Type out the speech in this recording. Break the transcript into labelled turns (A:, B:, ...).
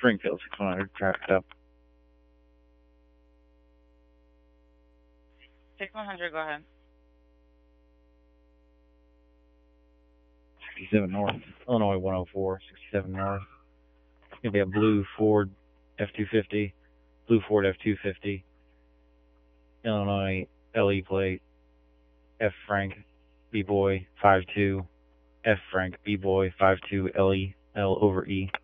A: Springfield 6100, traffic up.
B: 6100, go ahead.
A: 67 North, Illinois 104, 67 North. It's going to be a blue Ford F-250, blue Ford F-250, Illinois LE plate, F Frank B-Boy 52, F Frank B-Boy 52 LE, L over E.